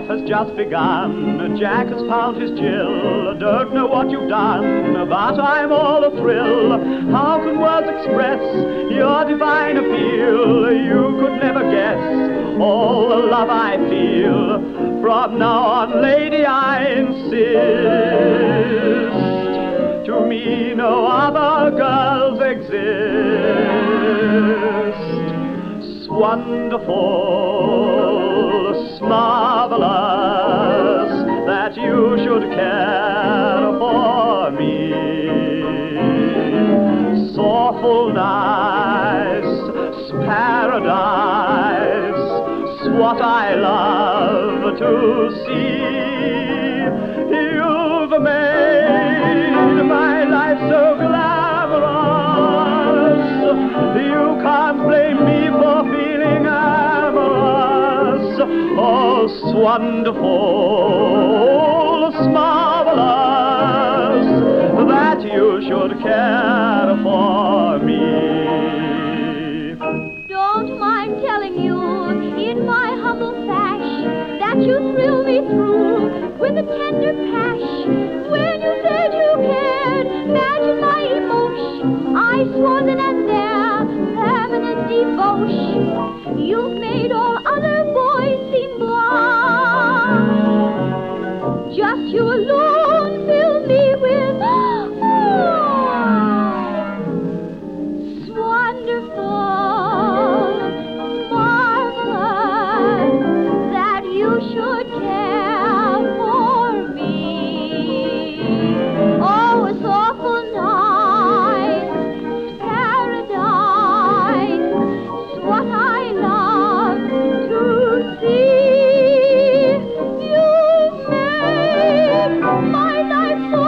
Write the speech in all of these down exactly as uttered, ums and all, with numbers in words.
has just begun. Jack has found his Jill. Don't know what you've done, but I'm all a thrill. How can words express your divine appeal? You could never guess all the love I feel. From now on, lady, I insist. To me, no other girls exist. Wonderful, marvelous, that you should care for me. Soulful, nice, paradise, what I love to see. You've made my life so glamorous. You can't blame me for feeling amorous. Oh, wonderful, marvelous, that you should care for me. Don't mind telling you, in my humble fash, that you thrill me through with a tender pash. When you said you cared, imagine my emotion. I swore then and there, permanent devotion. You've made all other boys seem blind. Just you alone fill me with wonderful, marvelous, that you should care for me. Oh, it's awful nice, paradise, it's what I love to see. You've made my life so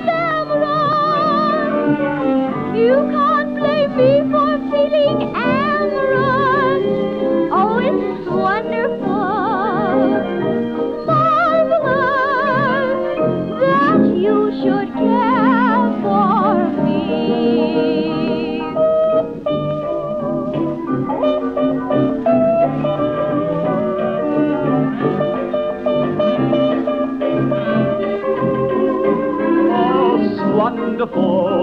glamorous. You can't blame me for feeling amorous. Oh, it's wonderful, marvelous, that you should care for me. Oh, wonderful,